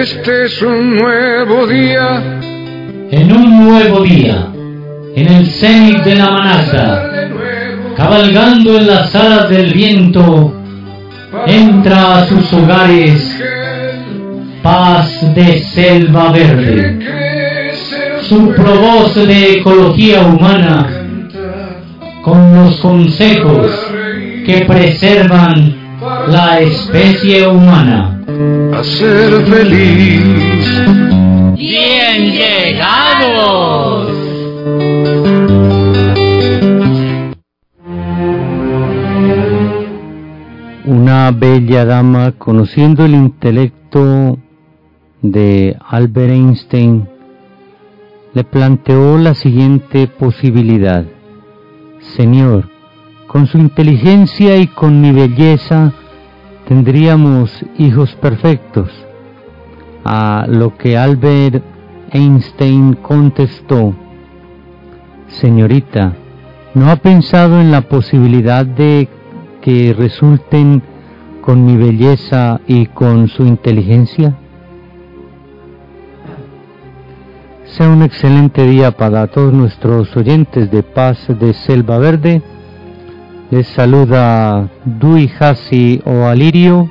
Este es un nuevo día. En un nuevo día, en el cenit de la Manacta, cabalgando en las alas del viento, entra a sus hogares Paz de Selva Verde, su provoz de ecología humana, con los consejos que preservan la especie humana. A ser feliz. ¡Bien llegados! Una bella dama, conociendo el intelecto de Albert Einstein, le planteó la siguiente posibilidad: Señor, con su inteligencia y con mi belleza tendríamos hijos perfectos. A lo que Albert Einstein contestó: Señorita, ¿no ha pensado en la posibilidad de que resulten con mi belleza y con su inteligencia? Sea un excelente día para todos nuestros oyentes de Paz de Selva Verde. Les saluda Dui Hasi o Alirio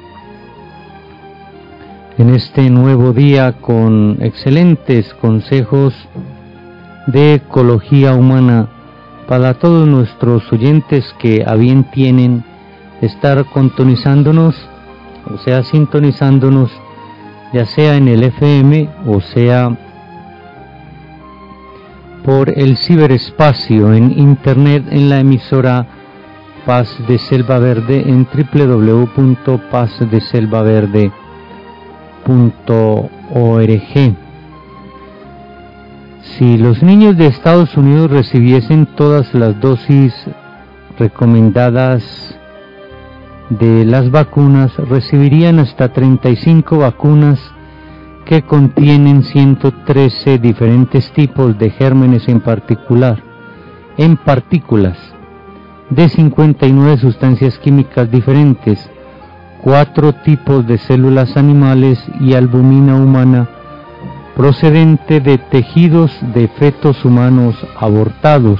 en este nuevo día con excelentes consejos de ecología humana para todos nuestros oyentes que a bien tienen estar sintonizándonos, ya sea en el FM o sea por el ciberespacio en internet en la emisora Paz de Selva Verde en www.pazdeselvaverde.org. Si los niños de Estados Unidos recibiesen todas las dosis recomendadas de las vacunas, recibirían hasta 35 vacunas que contienen 113 diferentes tipos de gérmenes en partículas, de 59 sustancias químicas diferentes, 4 tipos de células animales y albumina humana procedente de tejidos de fetos humanos abortados.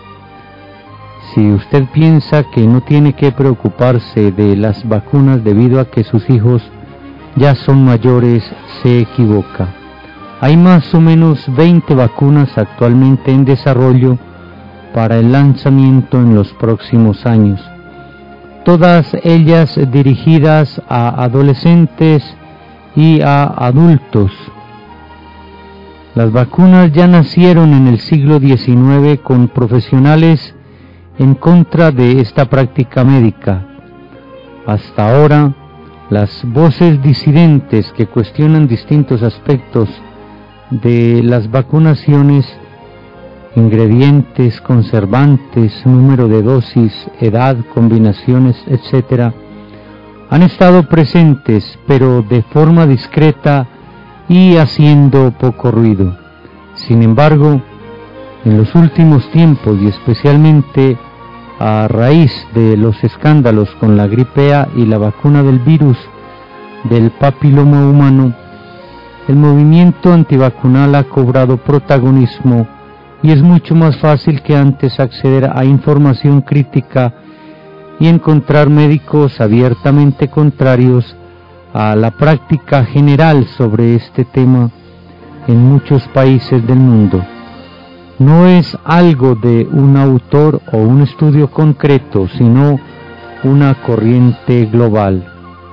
Si usted piensa que no tiene que preocuparse de las vacunas debido a que sus hijos ya son mayores, se equivoca. Hay más o menos 20 vacunas actualmente en desarrollo para el lanzamiento en los próximos años, todas ellas dirigidas a adolescentes y a adultos. Las vacunas ya nacieron en el siglo XIX con profesionales en contra de esta práctica médica. Hasta ahora, las voces disidentes que cuestionan distintos aspectos de las vacunaciones, ingredientes, conservantes, número de dosis, edad, combinaciones, etc., han estado presentes, pero de forma discreta y haciendo poco ruido. Sin embargo, en los últimos tiempos, y especialmente a raíz de los escándalos con la gripe A y la vacuna del virus del papiloma humano, el movimiento antivacunal ha cobrado protagonismo y es mucho más fácil que antes acceder a información crítica y encontrar médicos abiertamente contrarios a la práctica general sobre este tema en muchos países del mundo. No es algo de un autor o un estudio concreto, sino una corriente global.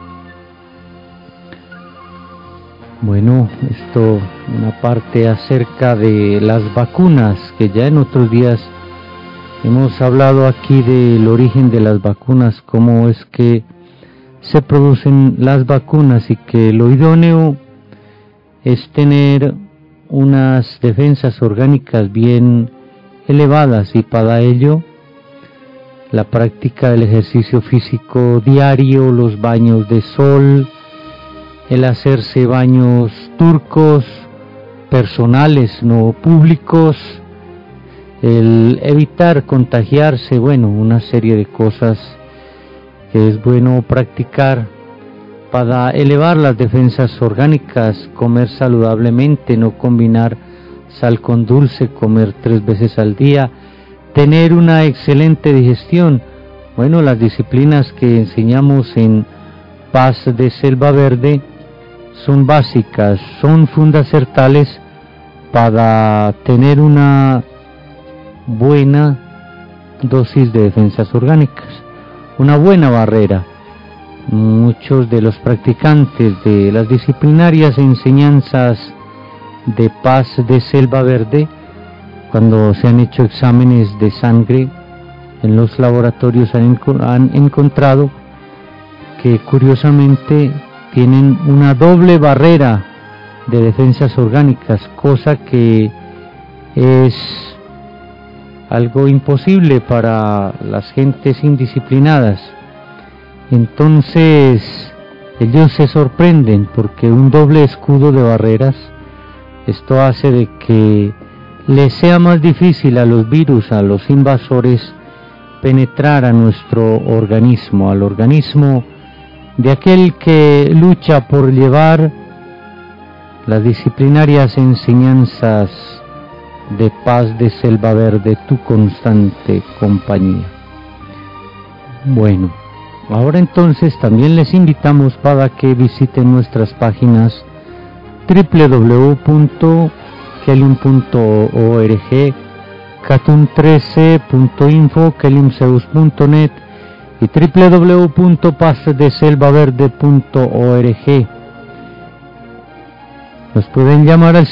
Bueno, esto una parte acerca de las vacunas, que ya en otros días hemos hablado aquí del origen de las vacunas, cómo es que se producen las vacunas y que lo idóneo es tener unas defensas orgánicas bien elevadas, y para ello la práctica del ejercicio físico diario, los baños de sol, el hacerse baños turcos, personales, no públicos, el evitar contagiarse, bueno, una serie de cosas que es bueno practicar para elevar las defensas orgánicas, comer saludablemente, no combinar sal con dulce, comer 3 veces al día, tener una excelente digestión. Bueno, las disciplinas que enseñamos en Paz de Selva Verde son básicas, son fundamentales para tener una buena dosis de defensas orgánicas, una buena barrera. Muchos de los practicantes de las disciplinarias enseñanzas de Paz de Selva Verde, cuando se han hecho exámenes de sangre en los laboratorios, han encontrado que curiosamente tienen una doble barrera de defensas orgánicas, cosa que es algo imposible para las gentes indisciplinadas. Entonces ellos se sorprenden porque un doble escudo de barreras, esto hace de que les sea más difícil a los virus, a los invasores, penetrar a nuestro organismo, al organismo de aquel que lucha por llevar las disciplinarias enseñanzas de Paz de Selva Verde, tu constante compañía. Bueno, ahora entonces también les invitamos para que visiten nuestras páginas www.kelium.org, catum13.info, keliumzeus.net y www.pazdeselvaverde.org. Nos pueden llamar al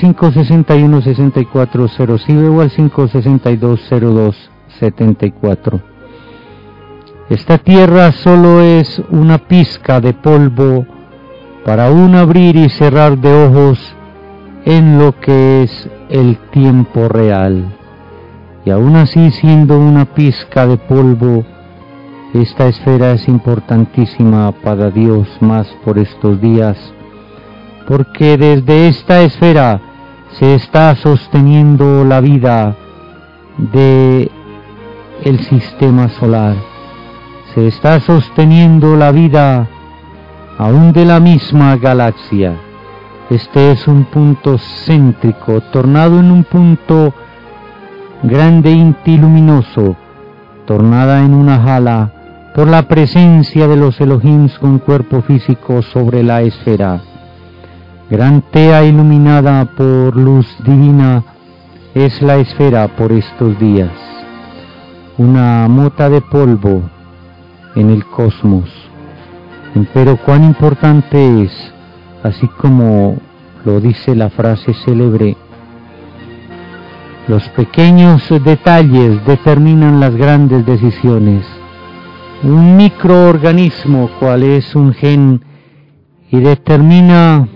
561-6400 o al 562-0274. Esta tierra solo es una pizca de polvo para un abrir y cerrar de ojos en lo que es el tiempo real. Y aún así, siendo una pizca de polvo, esta esfera es importantísima para Dios más por estos días, porque desde esta esfera se está sosteniendo la vida de el sistema solar, se está sosteniendo la vida aún de la misma galaxia. Este es un punto céntrico, tornado en un punto grande inti luminoso, tornada en una jala por la presencia de los Elohims con cuerpo físico sobre la esfera. Gran tea iluminada por luz divina es la esfera por estos días, una mota de polvo en el cosmos. Pero cuán importante es, así como lo dice la frase célebre, los pequeños detalles determinan las grandes decisiones. Un microorganismo, cual es un gen, y determina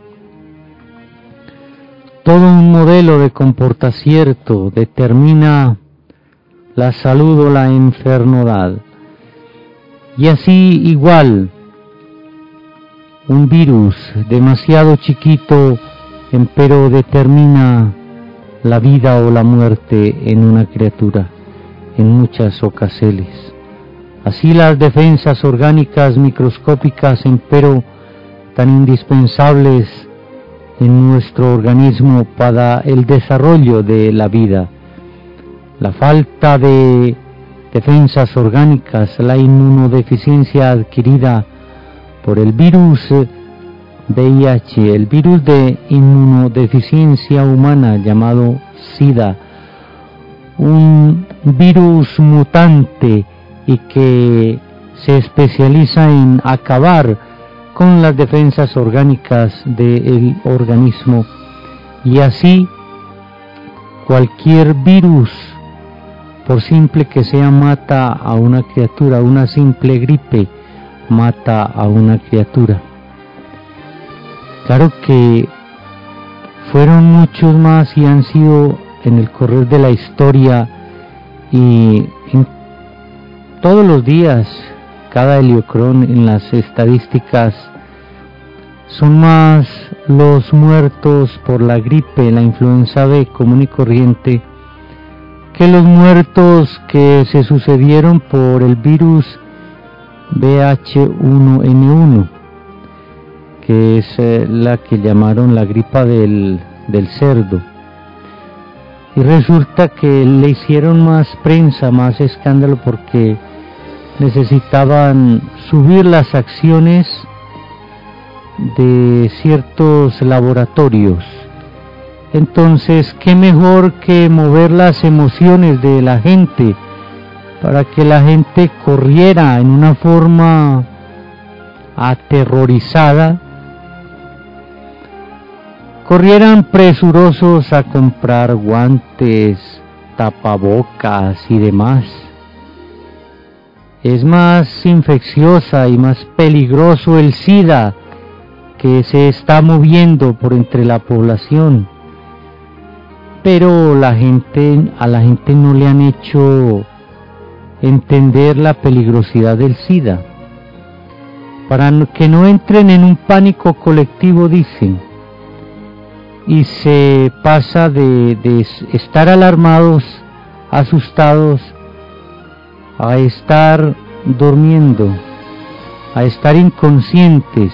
todo un modelo de comportamiento, determina la salud o la enfermedad. Y así igual, un virus demasiado chiquito, pero determina la vida o la muerte en una criatura, en muchas ocasiones. Así las defensas orgánicas microscópicas, pero tan indispensables en nuestro organismo para el desarrollo de la vida. La falta de defensas orgánicas, la inmunodeficiencia adquirida por el virus VIH, el virus de inmunodeficiencia humana llamado SIDA, un virus mutante y que se especializa en acabar con las defensas orgánicas del organismo, y así cualquier virus, por simple que sea, mata a una criatura. Una simple gripe mata a una criatura. Claro que fueron muchos más y han sido en el correr de la historia, y en todos los días, cada heliocrón en las estadísticas, son más los muertos por la gripe, la influenza B común y corriente, que los muertos que se sucedieron por el virus VH1N1. que es la que llamaron la gripa del cerdo. Y resulta que le hicieron más prensa, más escándalo, porque necesitaban subir las acciones de ciertos laboratorios. Entonces, ¿qué mejor que mover las emociones de la gente para que la gente corriera en una forma aterrorizada? Corrieran presurosos a comprar guantes, tapabocas y demás. Es más infecciosa y más peligroso el SIDA que se está moviendo por entre la población. Pero a la gente no le han hecho entender la peligrosidad del SIDA. Para que no entren en un pánico colectivo, dicen, y se pasa de estar alarmados, asustados, a estar durmiendo, a estar inconscientes,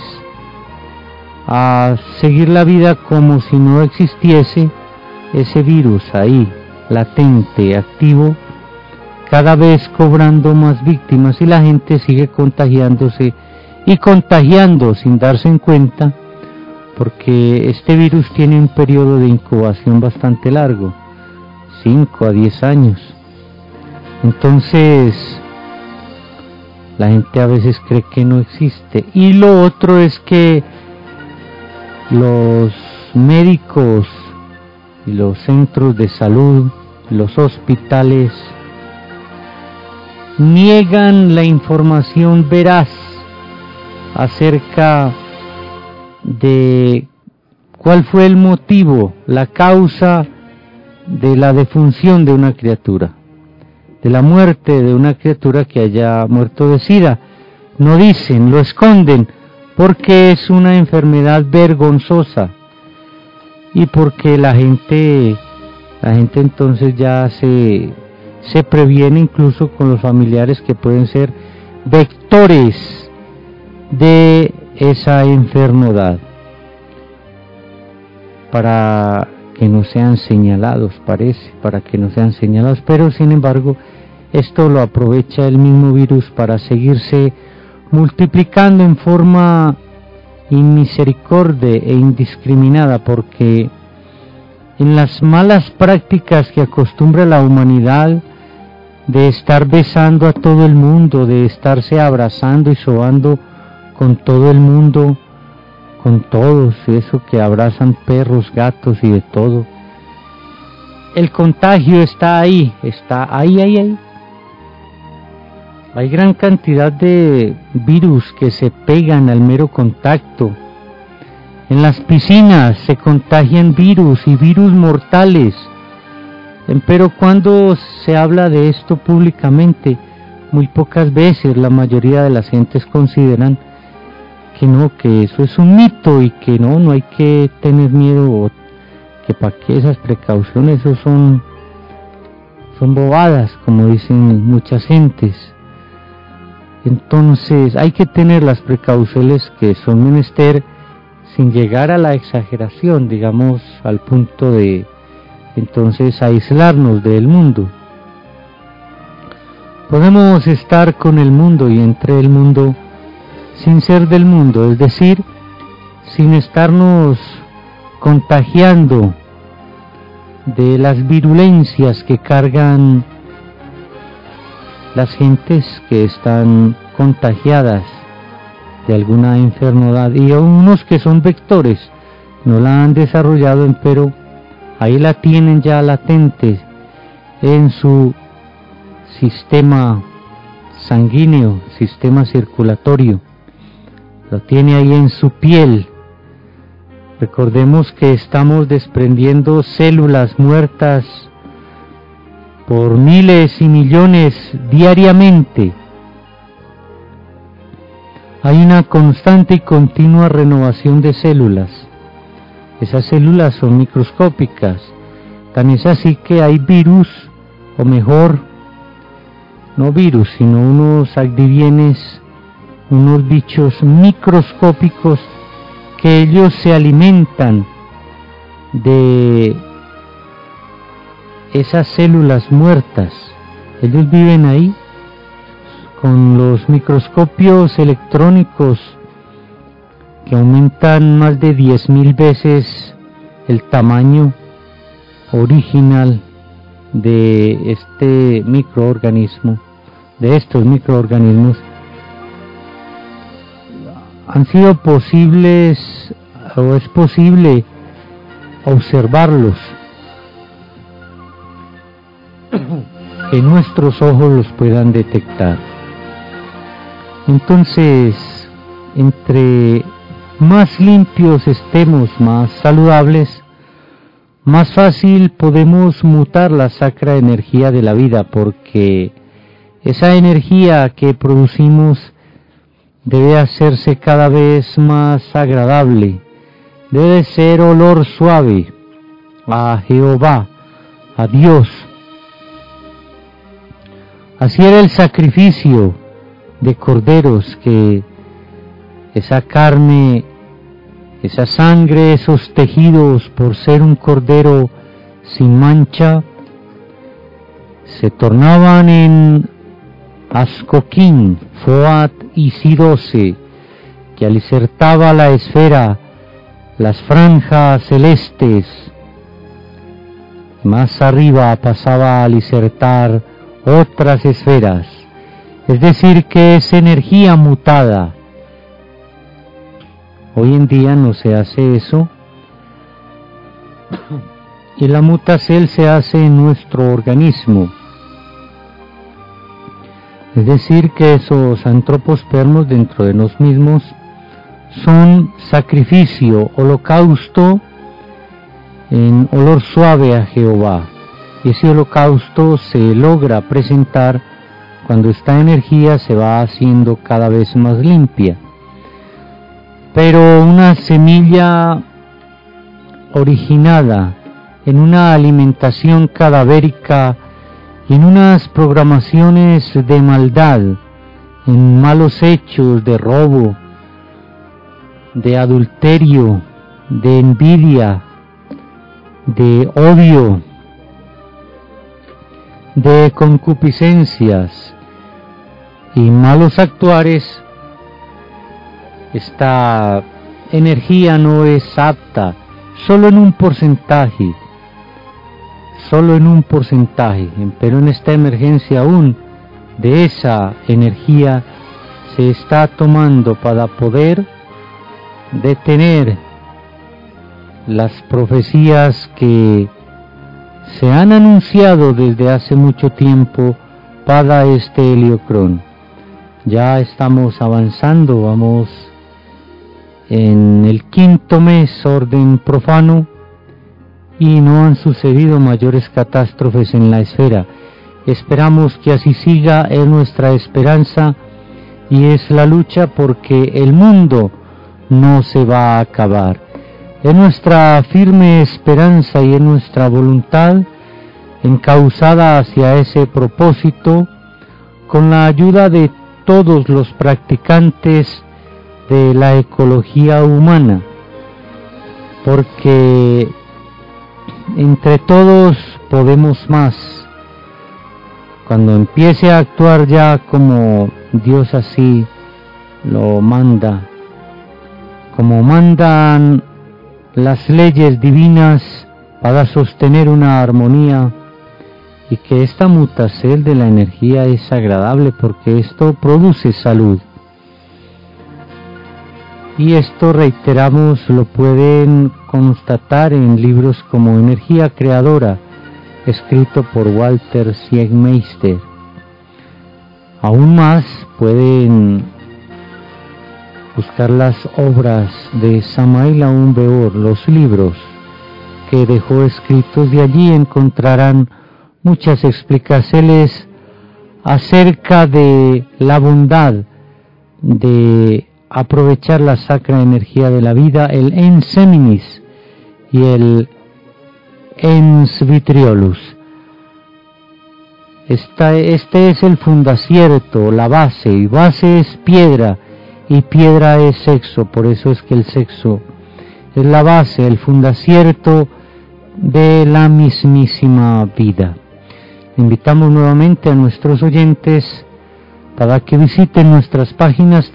a seguir la vida como si no existiese ese virus ahí, latente, activo, cada vez cobrando más víctimas, y la gente sigue contagiándose y contagiando sin darse en cuenta, porque este virus tiene un periodo de incubación bastante largo, 5 a 10 años. Entonces, la gente a veces cree que no existe. Y lo otro es que los médicos y los centros de salud, los hospitales, niegan la información veraz acerca de cuál fue el motivo, la causa de la defunción de una criatura, de la muerte de una criatura que haya muerto de SIDA. No dicen, lo esconden, porque es una enfermedad vergonzosa y porque la gente entonces ya se previene incluso con los familiares que pueden ser vectores de esa enfermedad, para que no sean señalados, pero sin embargo esto lo aprovecha el mismo virus para seguirse multiplicando en forma inmisericordia e indiscriminada, porque en las malas prácticas que acostumbra la humanidad de estar besando a todo el mundo, de estarse abrazando y sobando con todo el mundo, con todos, eso que abrazan perros, gatos y de todo, el contagio está ahí. Hay gran cantidad de virus que se pegan al mero contacto. En las piscinas se contagian virus y virus mortales. Pero cuando se habla de esto públicamente, muy pocas veces la mayoría de las gentes consideran que no, que eso es un mito y que no hay que tener miedo, que para qué esas precauciones, eso son bobadas, como dicen muchas gentes. Entonces hay que tener las precauciones que son menester, sin llegar a la exageración, digamos, al punto de entonces aislarnos del mundo. Podemos estar con el mundo y entre el mundo sin ser del mundo, es decir, sin estarnos contagiando de las virulencias que cargan las gentes que están contagiadas de alguna enfermedad, y unos que son vectores, no la han desarrollado, pero ahí la tienen ya latente en su sistema sanguíneo, sistema circulatorio, lo tiene ahí en su piel. Recordemos que estamos desprendiendo células muertas por miles y millones diariamente. Hay una constante y continua renovación de células. Esas células son microscópicas, tan es así que hay virus, o mejor, no virus, sino unos adivienes, unos bichos microscópicos porque ellos se alimentan de esas células muertas. Ellos viven ahí con los microscopios electrónicos que aumentan más de 10.000 veces el tamaño original de este microorganismo, de estos microorganismos. Han sido posibles, o es posible observarlos, que nuestros ojos los puedan detectar. Entonces, entre más limpios estemos, más saludables, más fácil podemos mutar la sacra energía de la vida, porque esa energía que producimos debe hacerse cada vez más agradable, debe ser olor suave a Jehová, a Dios. Así era el sacrificio de corderos, que esa carne, esa sangre, esos tejidos, por ser un cordero sin mancha, se tornaban en ascoquín, foat y sidose, que alicertaba la esfera, las franjas celestes. Más arriba pasaba a alicertar otras esferas, es decir, que es energía mutada. Hoy en día no se hace eso, y la mutacel se hace en nuestro organismo. Es decir, que esos antropospermos dentro de nos mismos son sacrificio, holocausto en olor suave a Jehová. Y ese holocausto se logra presentar cuando esta energía se va haciendo cada vez más limpia. Pero una semilla originada en una alimentación cadavérica y en unas programaciones de maldad, en malos hechos de robo, de adulterio, de envidia, de odio, de concupiscencias y malos actuares, esta energía no es apta, solo en un porcentaje, pero en esta emergencia aún de esa energía se está tomando para poder detener las profecías que se han anunciado desde hace mucho tiempo para este Heliocrón. Ya estamos avanzando, vamos en el 5º mes orden profano, y no han sucedido mayores catástrofes en la esfera. Esperamos que así siga, es nuestra esperanza y es la lucha, porque el mundo no se va a acabar. Es nuestra firme esperanza y es nuestra voluntad encauzada hacia ese propósito, con la ayuda de todos los practicantes de la ecología humana, porque entre todos podemos más. Cuando empiece a actuar ya como Dios así lo manda, como mandan las leyes divinas para sostener una armonía, y que esta mutacel de la energía es agradable, porque esto produce salud. Y esto, reiteramos, lo pueden constatar en libros como Energía Creadora, escrito por Walter Siegmeister. Aún más pueden buscar las obras de Samael Aun Weor, los libros que dejó escritos, y allí encontrarán muchas explicaciones acerca de la bondad de aprovechar la sacra energía de la vida, el ens seminis y el ens vitriolus. Este es el fundacierto, la base, y base es piedra, y piedra es sexo. Por eso es que el sexo es la base, el fundacierto de la mismísima vida. Invitamos nuevamente a nuestros oyentes para que visiten nuestras páginas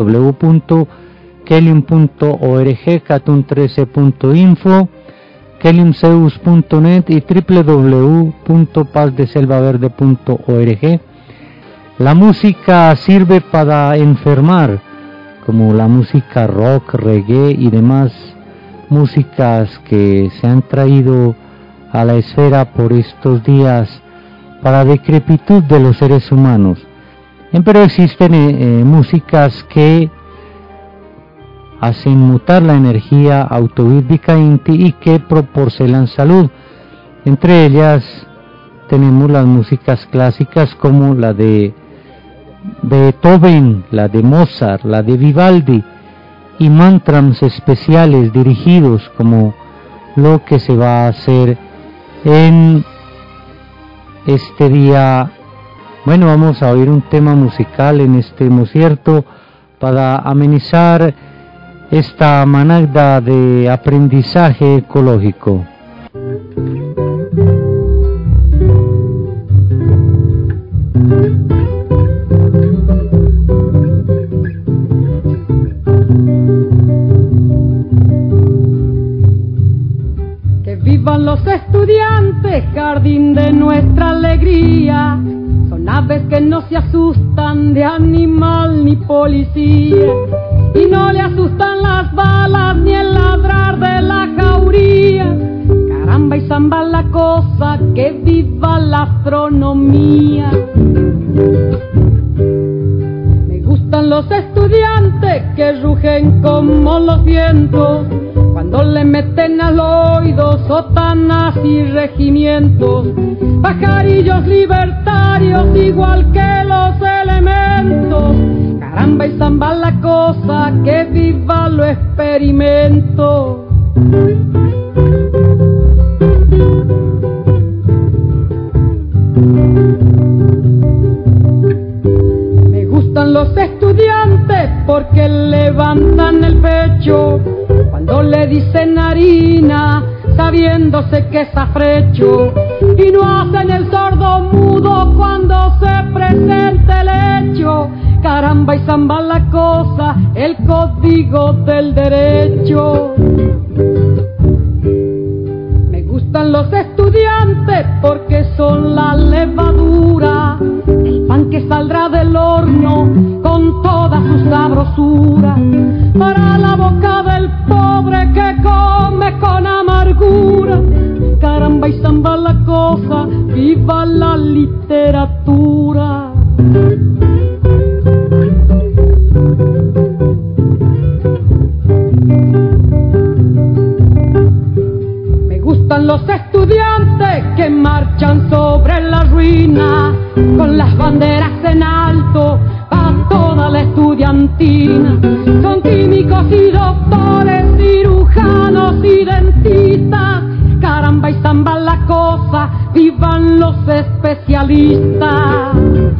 www.kelium.org, catum13.info, keliumseus.net y www.pazdeselvaverde.org. La música sirve para enfermar, como la música rock, reggae y demás músicas que se han traído a la esfera por estos días para decrepitud de los seres humanos. Pero existen músicas que hacen mutar la energía autovírica y que proporcionan salud. Entre ellas tenemos las músicas clásicas como la de Beethoven, la de Mozart, la de Vivaldi, y mantras especiales dirigidos como lo que se va a hacer en este día. Bueno, vamos a oír un tema musical en este concierto para amenizar esta manada de aprendizaje ecológico. Que vivan los estudiantes, jardín de nuestra alegría. Son aves que no se asustan de animal ni policía, y no le asustan las balas ni el ladrar de la jauría. Caramba y zamba la cosa, que viva la astronomía. Me gustan los estudiantes que rugen como los vientos cuando le meten al oído sotanas y regimientos. Pajarillos libertarios igual que los elementos. Caramba y zamba la cosa, que viva lo experimento. Me gustan los estudiantes porque levantan el pecho cuando le dicen harina, sabiéndose que es afrecho, y no hacen el sordo mudo cuando se presente el hecho. Caramba y zamba la cosa, el código del derecho. Me gustan los estudiantes porque son la levadura, el pan que saldrá del horno con toda su sabrosura, para la boca del pobre que come con amargura. Caramba y zamba la cosa, viva la literatura. Me gustan los estudiantes que marchan sobre la ruina con las banderas en alto a toda la estudiantina. Son químicos y doctores, cirujanos y dentistas. Caramba y zamba la cosa, vivan los especialistas.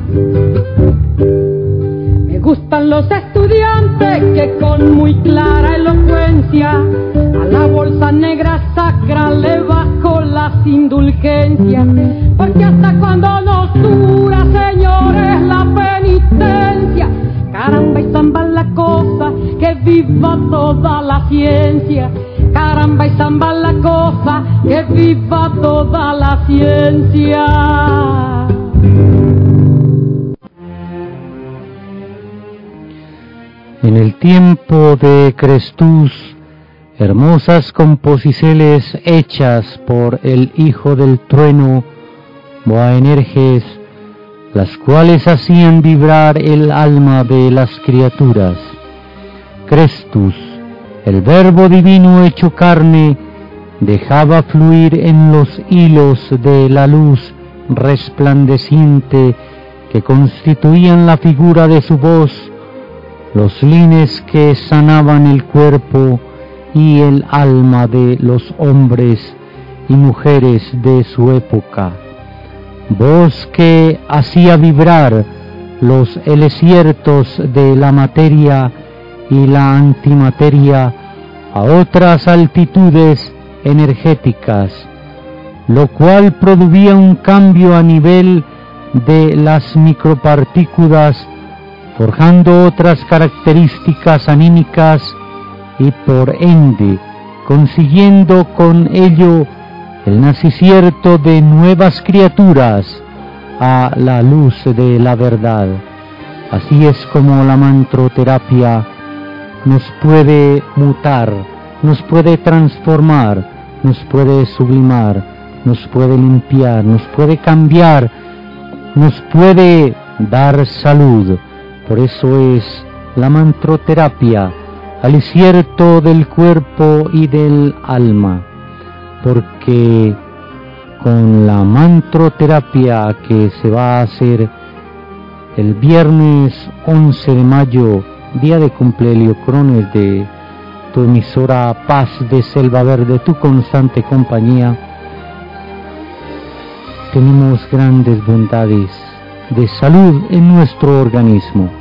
Me gustan los estudiantes que con muy clara elocuencia a la bolsa negra sacra le bajo las indulgencias, porque hasta cuando nos dura, señores, la penitencia. Caramba y zamba la cosa, que viva toda la ciencia. Caramba y zamba la cosa, que viva toda la ciencia. En el tiempo de Crestus, hermosas composiciones hechas por el hijo del trueno, Boanerges, las cuales hacían vibrar el alma de las criaturas. Crestus, el verbo divino hecho carne, dejaba fluir en los hilos de la luz resplandeciente que constituían la figura de su voz, los lines que sanaban el cuerpo y el alma de los hombres y mujeres de su época. Voz que hacía vibrar los elesiertos de la materia y la antimateria a otras altitudes energéticas, lo cual producía un cambio a nivel de las micropartículas, forjando otras características anímicas y por ende consiguiendo con ello el nacimiento de nuevas criaturas a la luz de la verdad. Así es como la mantroterapia nos puede mutar, nos puede transformar, nos puede sublimar, nos puede limpiar, nos puede cambiar, nos puede dar salud. Por eso es la mantroterapia, alicierto del cuerpo y del alma, porque con la mantroterapia que se va a hacer el viernes 11 de mayo, día de cumpleaños Crones de tu emisora Paz de Selva Verde, tu constante compañía, tenemos grandes bondades de salud en nuestro organismo.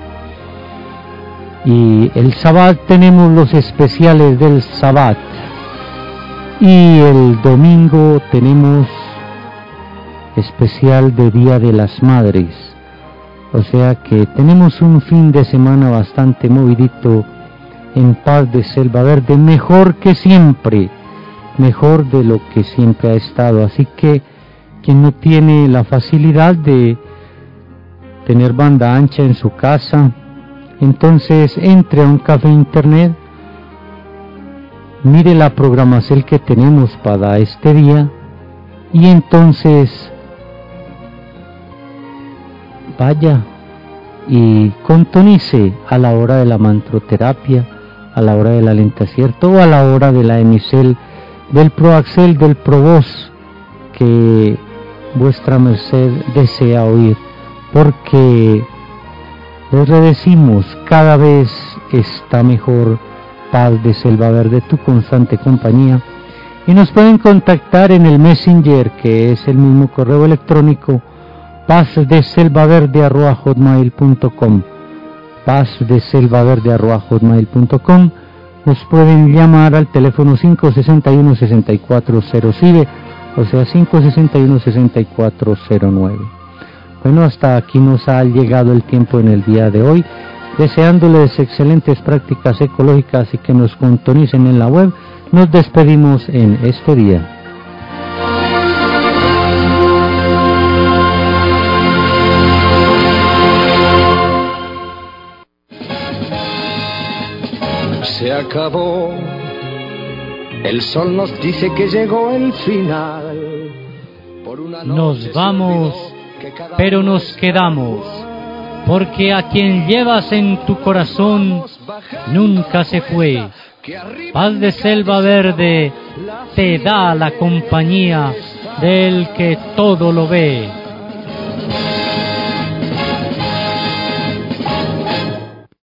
Y el Sabbat tenemos los especiales del Sabbat, y el domingo tenemos especial de Día de las Madres, o sea que tenemos un fin de semana bastante movidito en Paz de Selva Verde, mejor que siempre, mejor de lo que siempre ha estado. Así que quien no tiene la facilidad de tener banda ancha en su casa, entonces entre a un café internet, mire la programación que tenemos para este día y entonces vaya y contonice a la hora de la mantroterapia, a la hora del alentacierto o a la hora de la emisel, del proaxel, del provoz que vuestra merced desea oír, porque les redecimos, cada vez está mejor Paz de Selva Verde, tu constante compañía, y nos pueden contactar en el Messenger, que es el mismo correo electrónico, pazdeselvaverde@hotmail.com, pazdeselvaverde@hotmail.com. Nos pueden llamar al teléfono 561-6400, o sea 561-6409. Bueno, hasta aquí nos ha llegado el tiempo en el día de hoy, deseándoles excelentes prácticas ecológicas y que nos sintonicen en la web. Nos despedimos en este día. Se acabó, el sol nos dice que llegó el final. Por una noche Nos vamos, pero nos quedamos, porque a quien llevas en tu corazón nunca se fue. Paz de Selva Verde te da la compañía del que todo lo ve.